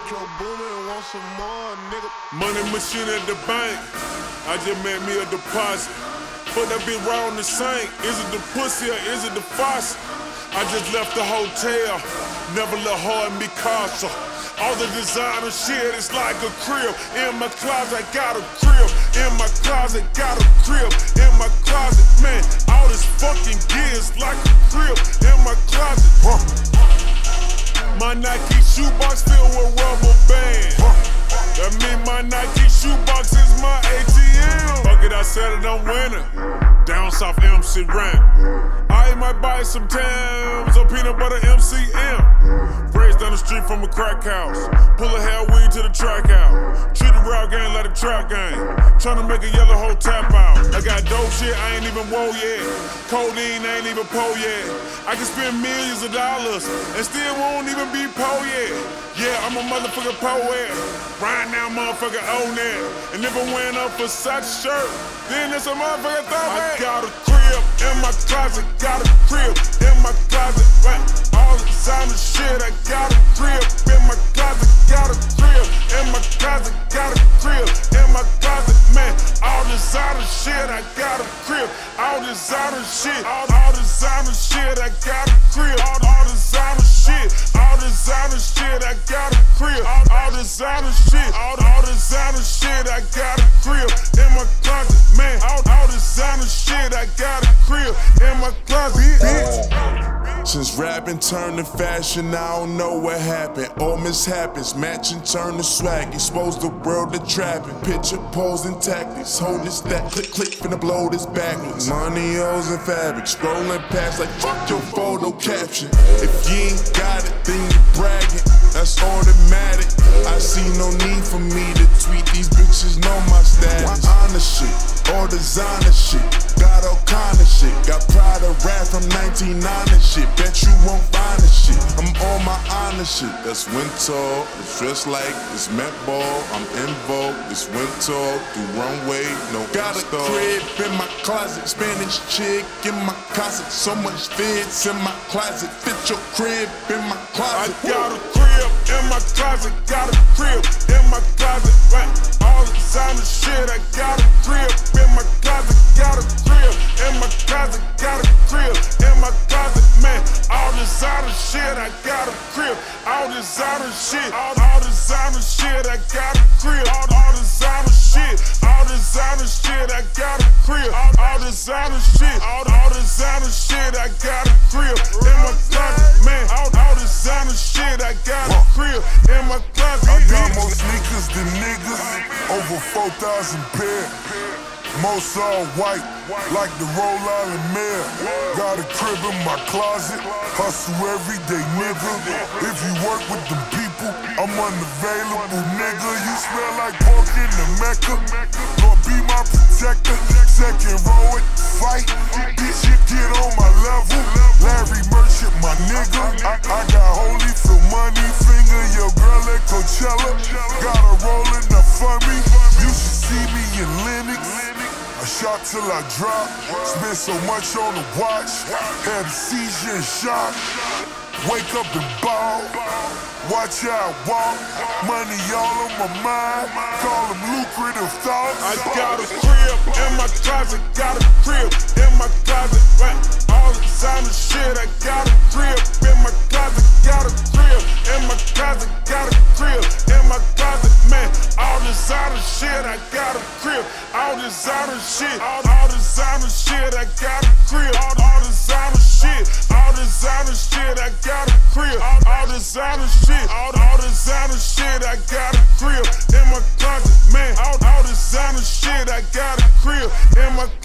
Joe Boomin' want some more, nigga. Money machine at the bank. I just made me a deposit. But that be wrong the same. Is it the pussy or is it the faucet? I just left the hotel. Never let her in me casa. All the designer shit is like a crib. In my closet, got a crib. In my closet, got a crib. In my closet, man, all this fucking gear is like a crib. In my closet, my Nike shoebox filled with rubber bands. That mean my Nike shoebox is my ATM. Fuck it, I said it, I'm winning. Down south MC Rank. I might buy some Tams or peanut butter MCM. Raised down the street from a crack house. Pull a hair weed to the track out. Treat the rap game like a trap game. Tryna make a yellow hole tap out. I got dope shit, I ain't even woe yet. Codeine, I ain't even po yet. I can spend millions of dollars and still won't even be po yet. Yeah, I'm a motherfucking poet. Right now, motherfucker own it. And if I went up for such shirt, then it's a motherfucker thought I got a crib in my closet, got a crib in my closet. Right, all the designer shit, I got a crib in my closet, got a crib in my closet, got a crib in my closet, man. All designer shit, I got a crib. All designer shit, all designer shit, I got a crib. All designer shit, all designer shit, I got a crib. All designer shit, all designer shit, I got a crib in my closet, man. All designer shit, I got a crib in my closet, bitch. Since rapping turned to fashion, I don't know what happened. All mishaps, matching turn to swag. Expose the world to trapping. Picture posing tactics. Hold this stack, click, click, finna blow this backwards. Money, O's, and fabric. Scrolling past like fuck your photo caption. If you ain't got it, then you bragging. That's automatic. I see no need for me to tweet. These bitches know my status. Honest shit, all designer shit. Got all kind of shit. Got pride of rap from 1990 shit. Bet you won't find the shit. I'm on my honest shit. That's winter. It's dressed like it's Met Ball. I'm in vogue. It's winter. Do runway. No. Got a crib in my closet. Spanish chick in my closet. So much fits in my closet. Fit your crib in my closet. I got a crib in my closet. Got a crib in my closet. Right. All the designer shit. I got a crib in my closet. Got a crib in my closet. Got a crib in my closet, man. All designer shit, I got a crib. All designer shit, all designer shit, I got a crib. All designer shit, all designer shit, I got a crib. All designer shit, all designer shit, I got a crib in my closet, man. All designer shit, I got a crib in my closet. I got more sneakers than niggas, over 4,000 pair. Most all white, like the Rhode Island Mayor. Got a crib in my closet, hustle every day, nigga. If you work with them people, I'm unavailable, nigga. You smell like pork in the Mecca. Lord, be my protector. Second row at the fight. Bitch, you get on my level. Larry Merchant, my nigga. I got Holyfield money, finger your girl at Coachella. Got her rolling up for me. You should see me in Lennox. I shot till I drop, spent so much on the watch, had a seizure and shock. Wake up and ball, watch how I walk, money all on my mind, call them lucrative thoughts. I got a crib in my closet, got a crib in my closet, right? All the designer shit, I got a crib in my closet, got a crib in my closet, got a crib in my closet, man. All designer shit, I got a crib. All designer shit, all designer shit, I got a crib. All designer shit, all designer shit, I got a crib. All designer shit, all designer shit, I got a crib in my closet, man. All designer shit, I got a crib in my closet.